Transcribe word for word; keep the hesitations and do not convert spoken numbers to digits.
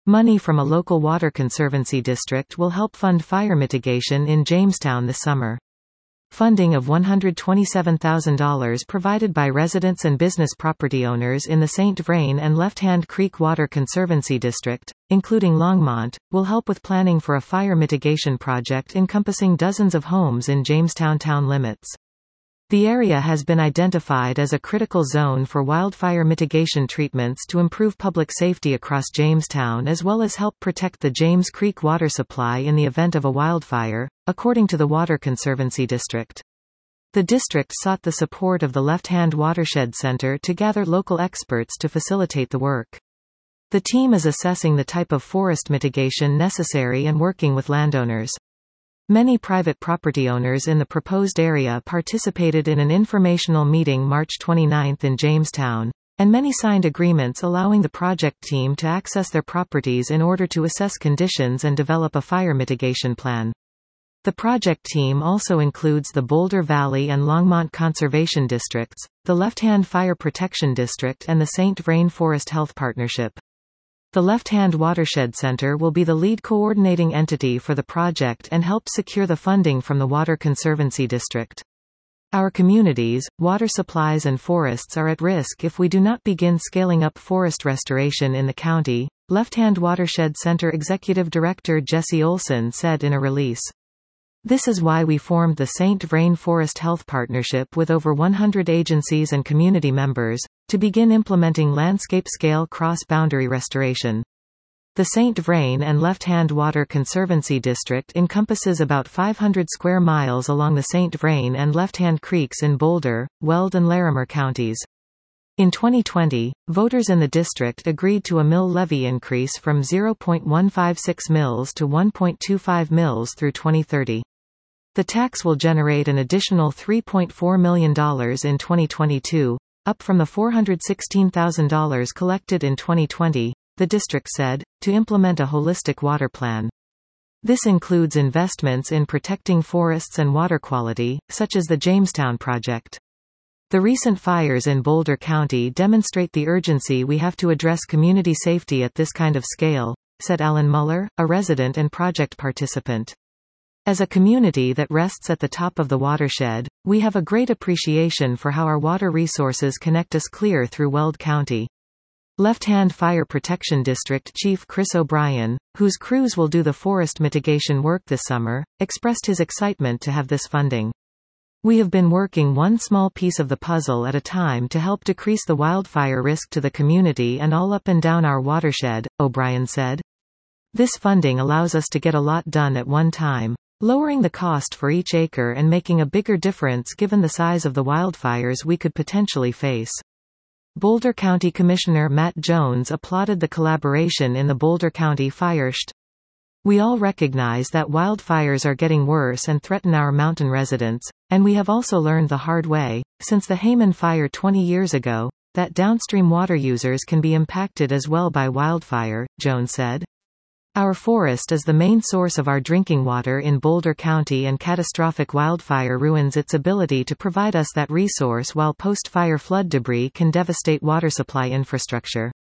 Money from a local water conservancy district will help fund fire mitigation in Jamestown this summer. Funding of one hundred twenty-seven thousand dollars provided by residents and business property owners in the Saint Vrain and Left Hand Creek Water Conservancy District, including Longmont, will help with planning for a fire mitigation project encompassing dozens of homes in Jamestown town limits. The area has been identified as a critical zone for wildfire mitigation treatments to improve public safety across Jamestown as well as help protect the James Creek water supply in the event of a wildfire, according to the Water Conservancy District. The district sought the support of the Left Hand Watershed Center to gather local experts to facilitate the work. The team is assessing the type of forest mitigation necessary and working with landowners. Many private property owners in the proposed area participated in an informational meeting March twenty-ninth in Jamestown, and many signed agreements allowing the project team to access their properties in order to assess conditions and develop a fire mitigation plan. The project team also includes the Boulder Valley and Longmont Conservation Districts, the Left Hand Fire Protection District and the Saint Vrain Forest Health Partnership. The Left Hand Watershed Center will be the lead coordinating entity for the project and help secure the funding from the Water Conservancy District. Our communities, water supplies and forests are at risk if we do not begin scaling up forest restoration in the county, Left Hand Watershed Center Executive Director Jesse Olson said in a release. This is why we formed the Saint Vrain Forest Health Partnership with over one hundred agencies and community members, to begin implementing landscape-scale cross-boundary restoration. The Saint Vrain and Left Hand Water Conservancy District encompasses about five hundred square miles along the Saint Vrain and Left Hand Creeks in Boulder, Weld and Larimer counties. In twenty twenty, voters in the district agreed to a mill levy increase from zero point one five six mils to one point two five mils through twenty thirty. The tax will generate an additional three point four million dollars in twenty twenty-two, up from the four hundred sixteen thousand dollars collected in twenty twenty, the district said, to implement a holistic water plan. This includes investments in protecting forests and water quality, such as the Jamestown project. The recent fires in Boulder County demonstrate the urgency we have to address community safety at this kind of scale, said Alan Muller, a resident and project participant. As a community that rests at the top of the watershed, we have a great appreciation for how our water resources connect us clear through Weld County. Left Hand Fire Protection District Chief Chris O'Brien, whose crews will do the forest mitigation work this summer, expressed his excitement to have this funding. We have been working one small piece of the puzzle at a time to help decrease the wildfire risk to the community and all up and down our watershed, O'Brien said. This funding allows us to get a lot done at one time, lowering the cost for each acre and making a bigger difference given the size of the wildfires we could potentially face. Boulder County Commissioner Matt Jones applauded the collaboration in the Boulder County Fire St. We all recognize that wildfires are getting worse and threaten our mountain residents, and we have also learned the hard way, since the Hayman fire twenty years ago, that downstream water users can be impacted as well by wildfire, Jones said. Our forest is the main source of our drinking water in Boulder County, and catastrophic wildfire ruins its ability to provide us that resource, while post-fire flood debris can devastate water supply infrastructure.